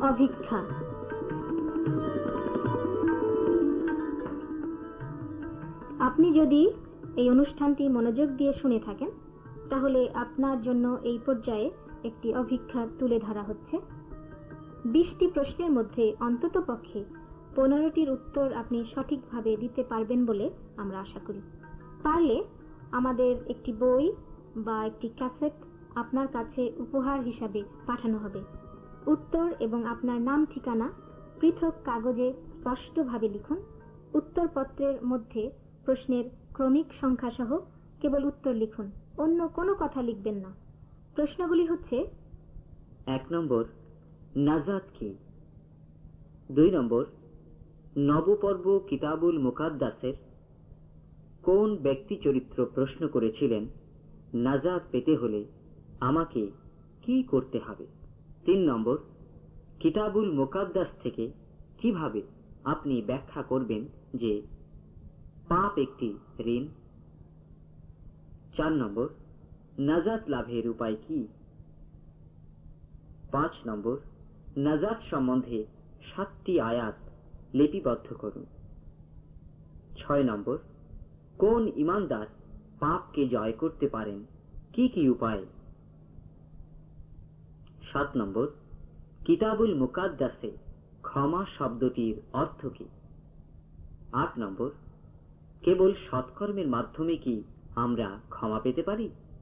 অভিক্ষা। আপনি যদি এই অনুষ্ঠানটি মনোযোগ দিয়ে শুনে থাকেন তাহলে আপনার জন্য এই পর্যায়ে একটি অভিক্ষা তুলে ধরা হচ্ছে। 20টি প্রশ্নের মধ্যে অন্ততপক্ষে 15টির উত্তর আপনি সঠিকভাবে দিতে পারবেন বলে আমরা আশা করি। পারলে আমাদের একটি বই বা একটি ক্যাসেট আপনার কাছে উপহার হিসাবে পাঠানো হবে। উত্তর এবং আপনার নাম ঠিকানা পৃথক কাগজে স্পষ্টভাবে লিখুন। উত্তরপত্রের মধ্যে প্রশ্নের ক্রমিক সংখ্যা সহ কেবল উত্তর লিখুন, অন্য কোনো কথা লিখবেন না। প্রশ্নগুলি হচ্ছে: 1 নম্বর, নাজাত কি? 2 নম্বর, নবপর্ব কিতাবুল মুকাদ্দাসের কোন ব্যক্তি চরিত্র প্রশ্ন করেছিলেন, নাজাত পেতে হলে আমাকে কি করতে হবে? 3 নম্বর, কিতাবুল মুকাদ্দাস থেকে কিভাবে আপনি ব্যাখ্যা করবেন যে পাপ একটি ঋণ? 4 নম্বর, নাজাত লাভের উপায় কি? 5 নম্বর, নাজাত সম্বন্ধে 7টি আয়াত লিপিবদ্ধ করুন। 6 নম্বর, কোন ঈমানদার পাপকে জয় করতে পারেন, কি কি উপায়? 7 নম্বর, কিতাবুল মুকাদ্দাসে ক্ষমা শব্দটির অর্থ কি? 8 নম্বর, কেবল সৎকর্মের মাধ্যমে কি আমরা ক্ষমা পেতে পারি?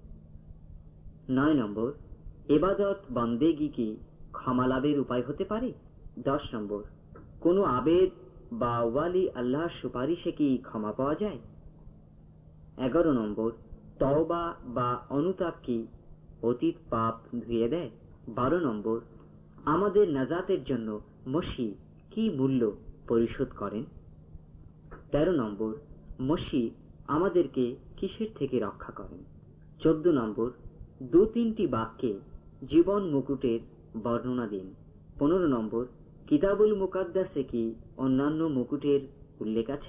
9 নম্বর, ইবাদত বন্দেগী কি ক্ষমা লাভের উপায় হতে পারে? 10 নম্বর, কোনো আবেদ বা ওয়ালি আল্লাহর সুপারিশে কি ক্ষমা পাওয়া যায়? 11 নম্বর, তওবা বা অনুতাপ কি অতীত পাপ ধুয়ে দেয়? 12 নম্বর, আমাদের নাজাতের জন্য মসিহ কি মূল্য পরিশোধ করেন? 13 নম্বর, মসিহ আমাদেরকে কিসের থেকে রক্ষা করেন? 14 নম্বর, 2-3টি বাক্যে জীবন মুকুটের বর্ণনা দিন। 15 নম্বর, কিতাবুল মুকাদ্দাসে কি অন্যান্য মুকুটের উল্লেখ আছে?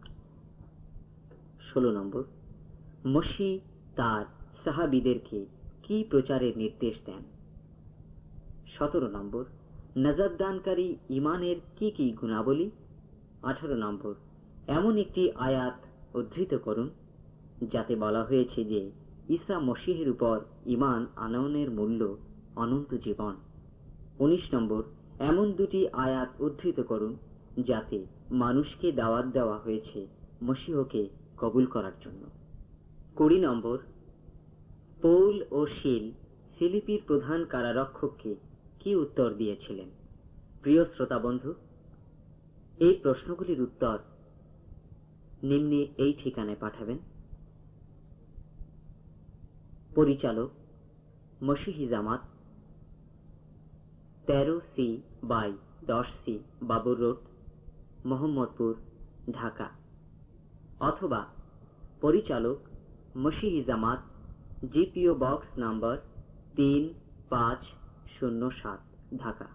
16 নম্বর, মসিহ তার সাহাবীদেরকে কি প্রচারের নির্দেশ দেন? 17 নম্বর, নাজাত দানকারী ঈমানের কি কি গুণাবলী? 18 নম্বর, এমন একটি আয়াত উদ্ধৃত করুন যাতে বলা হয়েছে যে ঈসা মসিহের উপর ঈমান আনয়নের মূল্য অনন্ত জীবন। 19 নম্বর, এমন 2টি আয়াত উদ্ধৃত করুন যাতে মানুষকে দাওয়াত দেওয়া হয়েছে মসিহকে কবুল করার জন্য। 20 নম্বর, পৌল ও শিল ফিলিপির প্রধান কারারক্ষককে কি উত্তর দিয়েছিলেন? প্রিয় শ্রোতা বন্ধু, এই প্রশ্নগুলির উত্তর নিম্নে এই ঠিকানায় পাঠাবেন। পরিচালক মসিহি জামাত, 13C/10C বাবুর রোড, মোহাম্মদপুর, ঢাকা। অথবা পরিচালক Masihi Jamaat, GPO box number 3507, Dhaka.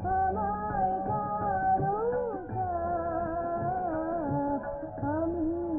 আমি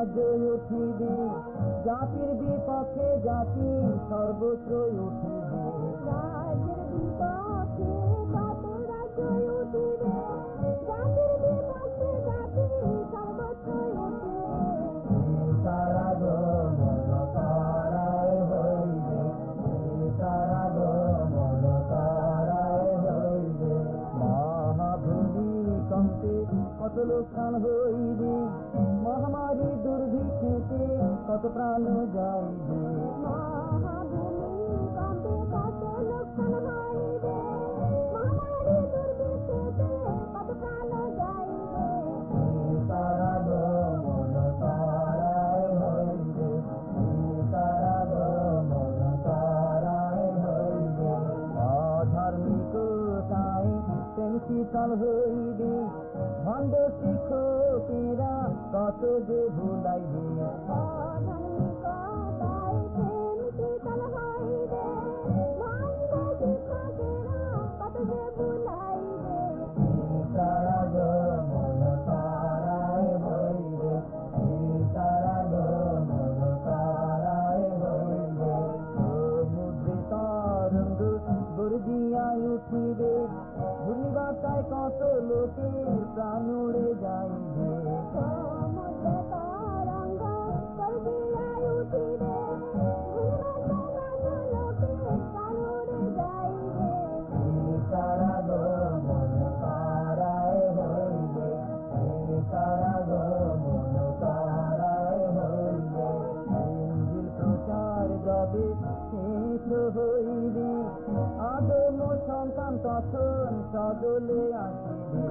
জয় উঠিবে, জাতির বিপক্ষে জাতি সর্বত্রই উঠিবে। রাজ্যের বিপক্ষে কত রাজ্যই উঠিবে, জাতির বিপক্ষে জাতি সর্বত্রই উঠিবে। তারা গমন তারায় হইবে, তারা গমন তারায় হইবে। মহাভূমিকম্পে কত লোকসান হইবে, মহামারী দুর্ভিক্ষেতে কত প্রাণ যাইবে। মহাভূমিকম্পে কত লোকসান হইবে, মহামারী দুর্ভিক্ষেতে কত প্রাণ যাইবে। তারা গমন তারায় হইবে, তারা গমন তারায় হইবে। অধার্মিকতায় প্রেম শীতল হইবে, ভণ্ড শিক্ষকেরা কত যে ভুলাইবে। অধার্মিকতায় প্রেম শীতল হইবে, ভণ্ড শিক্ষকেরা কত যে ভুলাইবে। তারা গমন তারায় হইবে, তারা গমন তারায় হইবে। সমুদ্রে তরঙ্গ গর্জিয়ায় উঠিবে, ঘূর্ণিবাতায় কত লোকের প্রাণ উড়ে যাইবে। সমুদ্রে তরঙ্গ গর্জিয়ায় উঠিবে, ঘূর্ণিবাতায় কত লোকের প্রাণ উড়ে যাইবে। তারা গমন তারায় হইবে, তারা গমন তারায় হইবে। ইঞ্জিল প্রচার যবে শেষ হইবে, আদম সন্তান তখন সদলে আসিবে।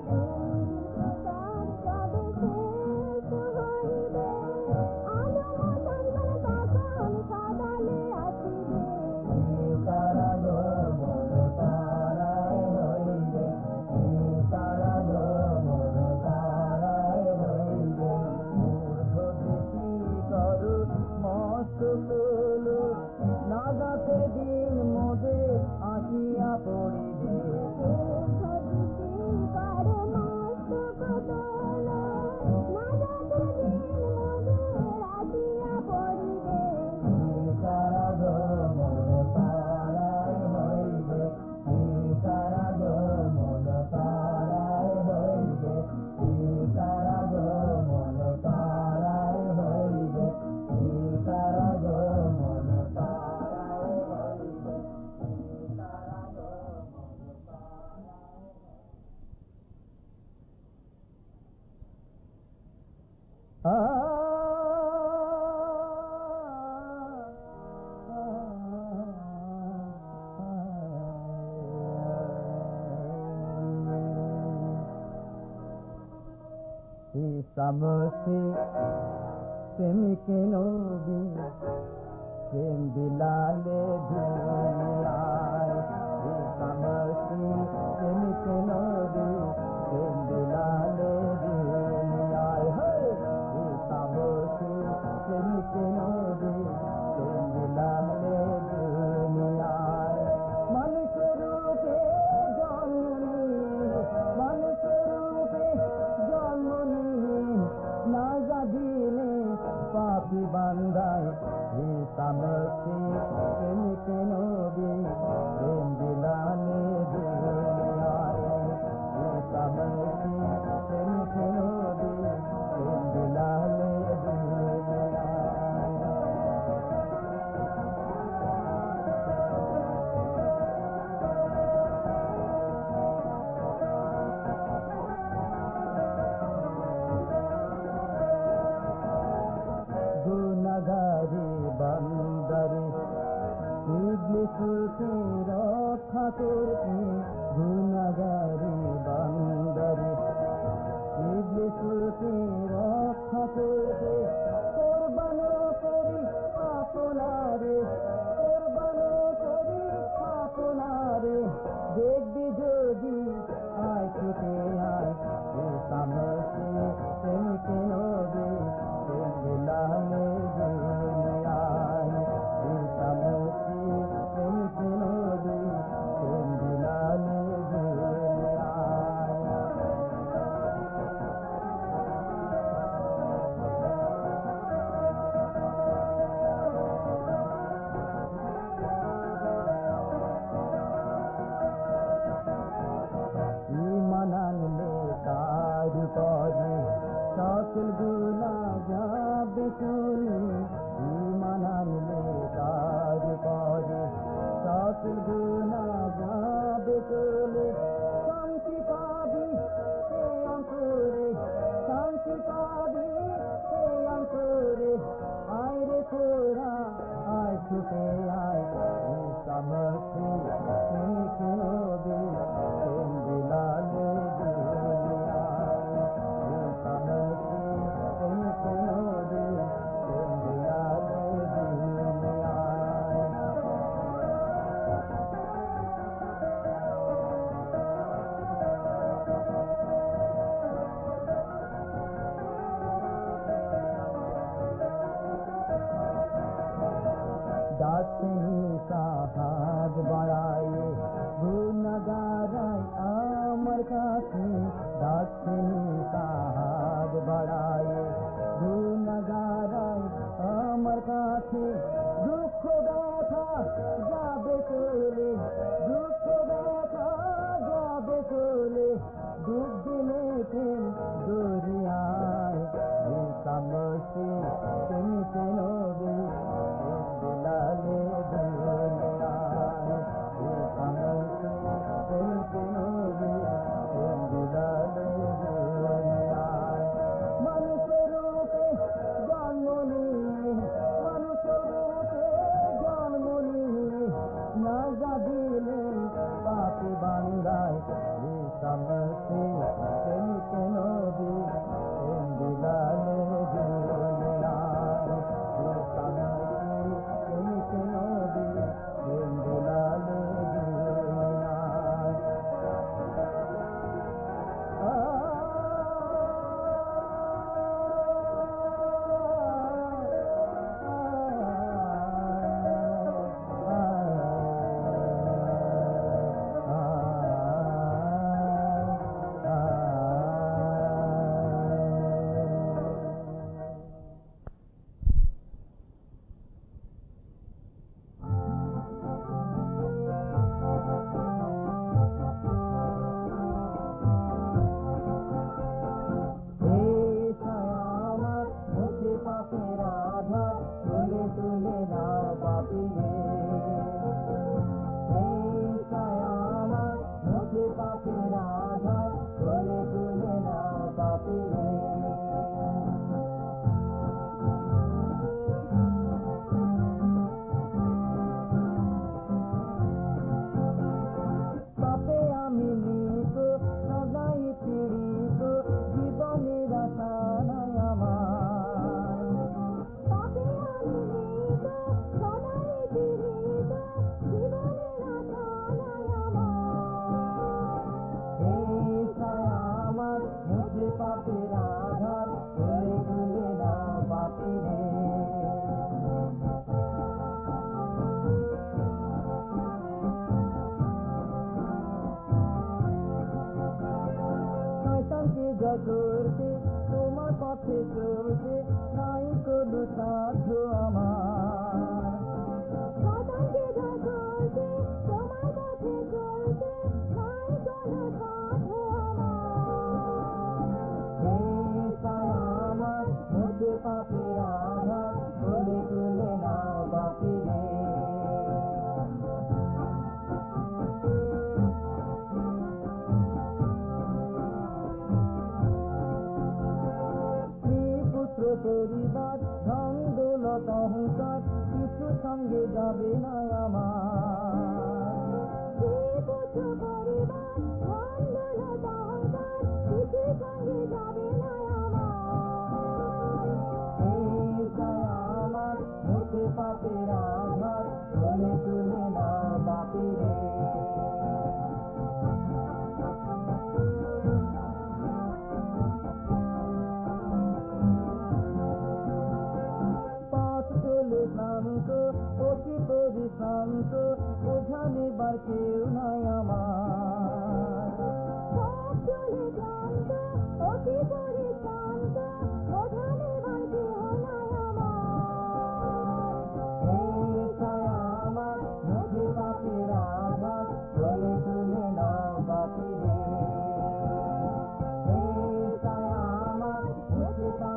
প্রচার যবে শেষ হইবে, আদম সন্তান তখন সদলে আসিবে। তারা গমন তারায় হইবে, তারা গমন তারায় হইবে। ঊর্ধ্বদেশী করু মস্ত তোলো, নাজাতের দিন মোদের আসিয়া পড়িবে। ঊর্ধ্বদেশী করু মস্ত তোলো, নাজাতের দিন মোদের আসিয়া পড়িবে। তারা গমন তারায় হইবে, তারা গমন তারায় হইবে, তারা গমন তারায় হইবে, তারা গমন তারায় হইবে, তারা গমন ঈসা মসীহ প্রেমিক নবী, প্রেম বিলালে দুনিয়ায়। ঈসা মসীহ প্রেমিক নবী, প্রেম বিলালে দুনিয়ায়। ঈসা মসীহ প্রেমিক নবী, প্রেম বিলালে দুনিয়ায়। মানুষের রূপে জন্ম নিয়ে, মানুষের রূপে জন্ম নিয়ে নাজা দিলে পাপী বান্দায়। ঈসা মসীহ প্রেমিক নবী, প্রেম বিলালে দুনিয়ায়। ঈসা মসীহ প্রেমিক নবী, প্রেম বিলালে দুনিয়ায়। গুনাহগারি বান্দারে ইবলিসকে রক্ষা করতে। গুনাহগারি বান্দারে ইবলিসকে রক্ষা করতে। কোরবান করি আপনারে, কোরবান করি আপনারে। দেখবি যদি আয় ছুটে আয়। ঈসা মসীহ প্রেমিক নবী, প্রেম বিলালে দুনিয়ায়। ঈসা মসীহ প্রেমিক নবী, প্রেম বিলালে দুনিয়ায়। সকল গুনাহ যাবে চলে ঈমান আনলে তার পরে সকল গুনাহ যাবে চলে শান্তি পাবি সে অন্তরে শান্তি পাবি সে অন্তরে আয় রে তোরা আয় ছুটে আয় সমস্তি কে হবে প্রেম বিলালে দুনিয়ায় সমস্তি কে হবে প্রেম বিলালে দুনিয়ায় ডাকনি সাহায্য বাড়ায় গুনাহগারাই আমার কাছে ডাকনি সাহায্য বাড়ায় গুনাহগারাই আমার কাছে দুঃখ ব্যথা যাবে চলে দুঃখ ব্যথা যাবে চলে ডুব দিলে প্রেম দরিয়ায় সমস্তি চিনতে নবী বিলালে দুনিয়ায় সমস্তি চিনতে নবী বিলালে দুনিয়ায় মানুষের রূপে জন্ম নিয়ে মানুষের রূপে জন্ম নিয়ে না দিলেন পাপি বান্দায় সমস্তি চিনতে নবী বিলালে দুনিয়ায় সমস্তি চিনতে নবী বিলালে দুনিয়ায় পাপের আঘাত তুলে তুলে নাও পাপি রে আমার মুখে পাপের আঘাত তুলে তুলে নাও পাপি রে পাপে আমি মৃত সদাই পীড়িত জীবনের আশা নাই আমার আমার মুখে পাপের আঘাত তুলে তুলে নাও পাপি রে শয়তানকে জয় করতে তোমার পথে চলতে নাই কোনো সাধ্য আমার শয়তানকে জয় করতে তোমার পথে চলতে নাই কোনো সাধ্য আমার মুখে পাপের আঘাত তুলে তুলে নাও পাপি রে পরিবার ধন দৌলত অহংকার কিছু সঙ্গে যাবে না আমার পরিবার ধন দৌলত অহংকার কিছু সঙ্গে যাবে না আমার মুখে পাপের আঘাত তুলে তুলে না পাপি রে শান্ত অতি পরিশান্ত বোঝা নেবার কেউ নাই আমার অতি পরিশান্ত বোঝা নেবার কেউ নাই আমার মুখে পাপের আঘাত তুলে তুলে নাও পাপি রে আমার মুখে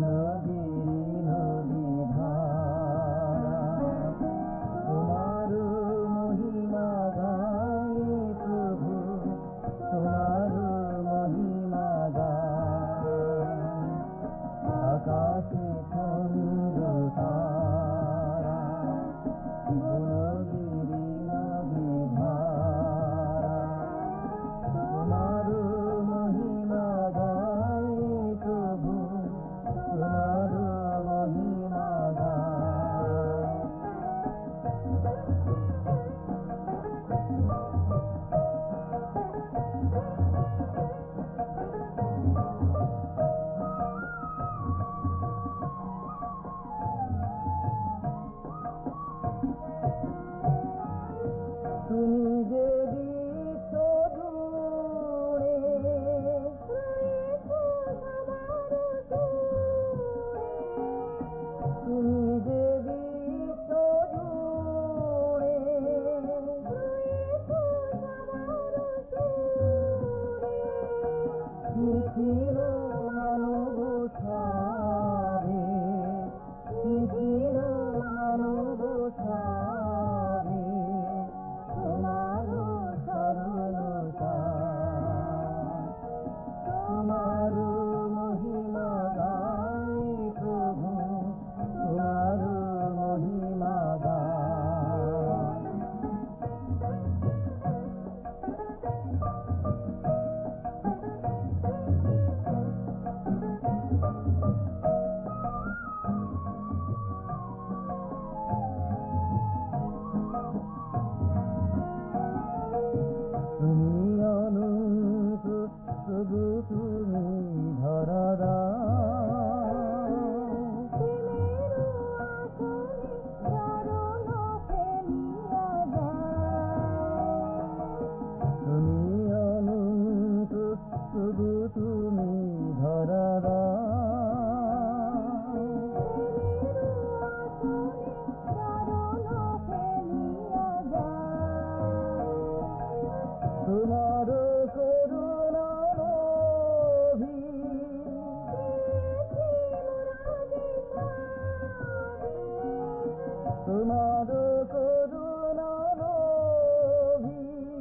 নদীর নদী ধারা তোমার মহিমা গাই প্রভু তোমার মহিমা গাই আকাশে চন্দ্র তারা নদীর নদী ধারা তোমার মহিমা গাই প্রভু তোমার মহিমা গাই তুমি যে বিশ্ব জুড়ে তুমি যে বিশ্ব জুড়ে নিখিল মানব সারে নিখিল মানব সারে তোমার সরলতা তোমার মহিমা গাই প্রভু তোমার মহিমা গাই তুমি অনন্ত প্রভু তুমি ধরা দাও তুমি অনন্ত প্রভু তুমি ধরা দাও তোমার করুণা লোভী তোমার করুণা লোভী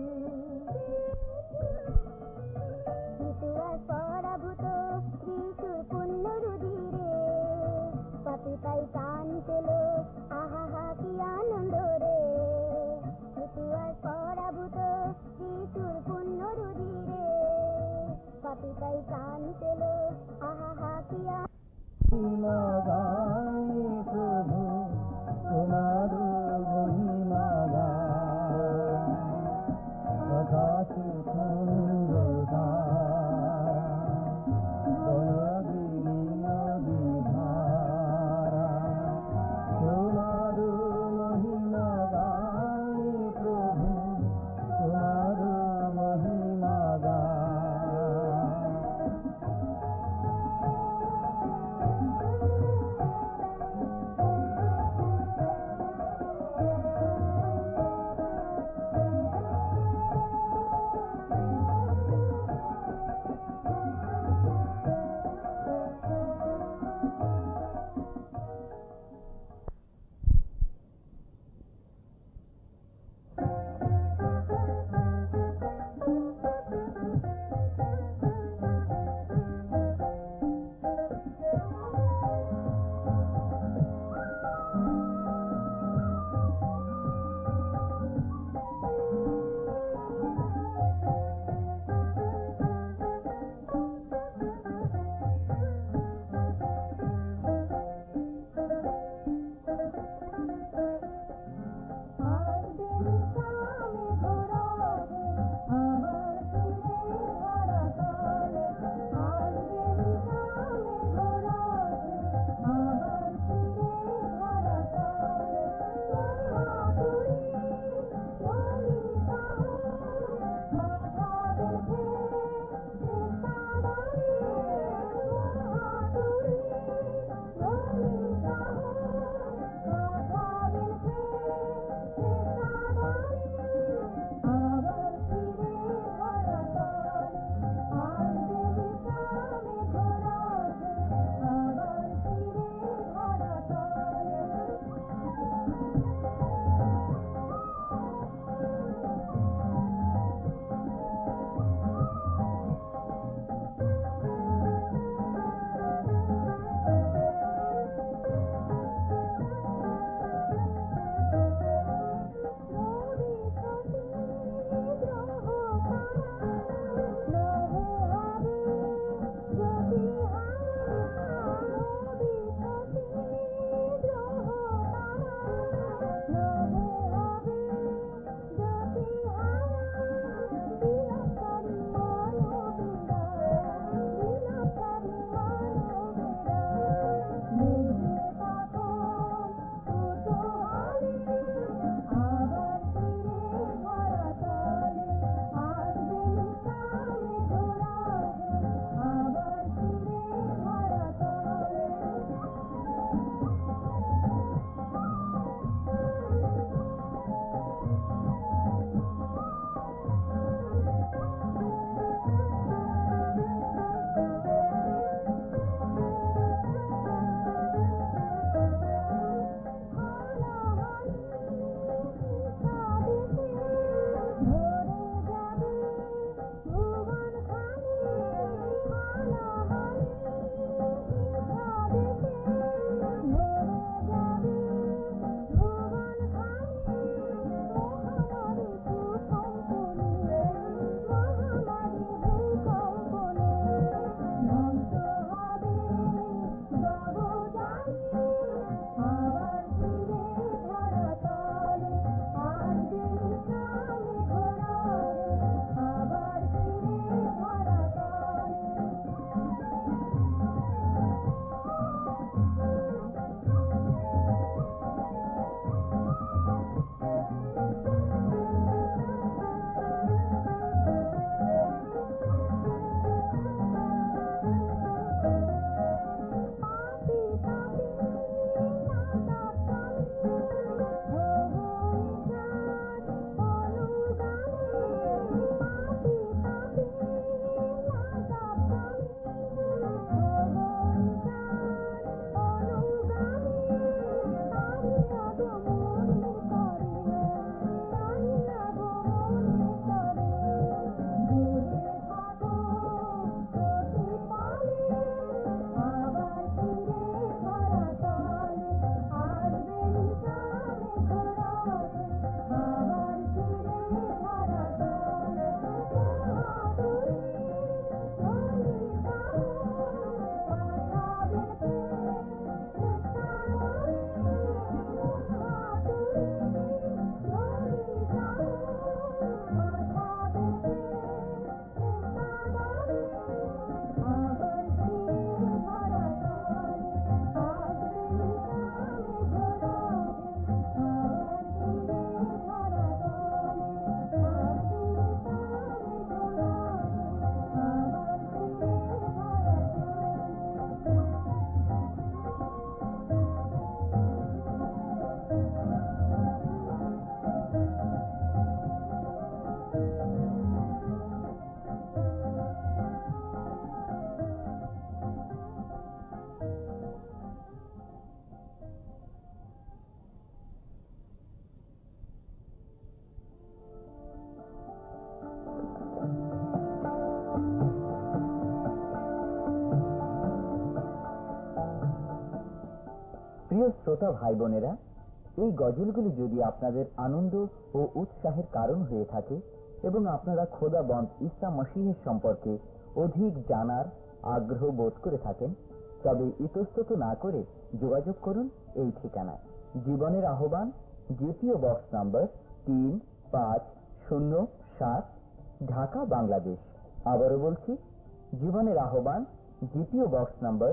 পরাভূত ত্রিশুর পুণ্য রুধিরে পাপি পাই প্রাণ পেল আহা কি আনন্দ রে মৃত্যুয়ার পরাভূত ত্রিশুর পুণ্য রুধিরে পাপি পাই প্রাণ পেল আহা কি মহিমা গাই প্রভু তোমার মহিমা গাই আকাশে চন্দ্র তারা নদীর নদী ধারা তোমার মহিমা গাই প্রভু তোমার মহিমা গাই প্রিয় শ্রোতা ভাই বোনেরা, এই গজলগুলি যদি আপনাদের আনন্দ ও উৎসাহের কারণ হয়ে থাকে এবং আপনারা খোদাবন্দ ঈসা মসীহের সম্পর্কে অধিক জানার আগ্রহ বোধ করে থাকেন, তবে ইতস্তত না করে যোগাযোগ করুন এই ঠিকানায়। জীবনের আহ্বান, GPO box number 3507, Dhaka, Bangladesh. আবারও বলছি, জীবনের আহ্বান, GPO box number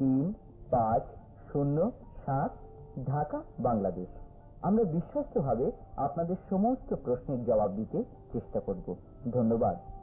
3507, Dhaka, Bangladesh. আমরা বিশ্বস্তভাবে আপনাদের সমস্ত প্রশ্নের জবাব দিতে চেষ্টা করব। ধন্যবাদ।